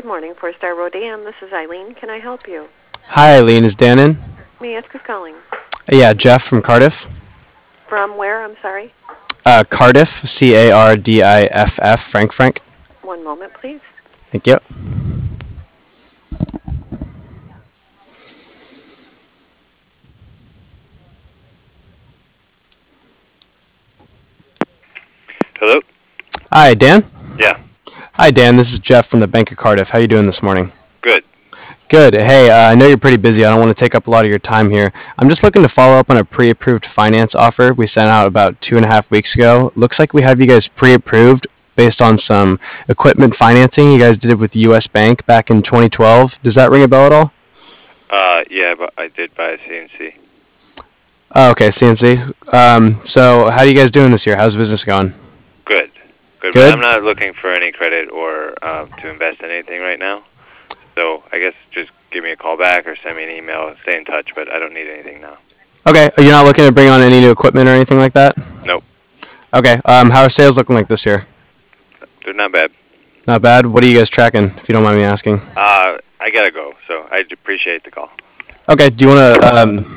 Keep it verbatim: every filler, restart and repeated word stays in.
morning, Four Star Rodan. This is Eileen. Can I help you? Hi, Eileen. Is Dan in? May I ask who's calling? Yeah, Jeff from Cardiff. From where? I'm sorry. Uh, Cardiff, C A R D I F F, Frank Frank. One moment, please. Thank you. Hello? Hi, Dan. Yeah, Hi, Dan. This is Jeff from the Bank of Cardiff. How you doing this morning? good. Good. Hey, uh, I know you're pretty busy. I don't want to take up a lot of your time here. I'm just looking to follow up on a pre-approved finance offer we sent out about two and a half weeks ago. Looks like we have you guys pre-approved based on some equipment financing you guys did it with U S Bank back in twenty twelve. Does that ring a bell at all? Uh, yeah, but I did buy a C N C. Oh, okay, C N C. Um, so how are you guys doing this year? How's business going? Good. Good. Good? But I'm not looking for any credit or um, to invest in anything right now. So I guess just give me a call back or send me an email and stay in touch, but I don't need anything now. Okay, you're not looking to bring on any new equipment or anything like that? Nope. Okay, um, how are sales looking like this year? They're not bad. Not bad. What are you guys tracking, if you don't mind me asking? Uh, I gotta go, so I appreciate the call. Okay, do you want to um,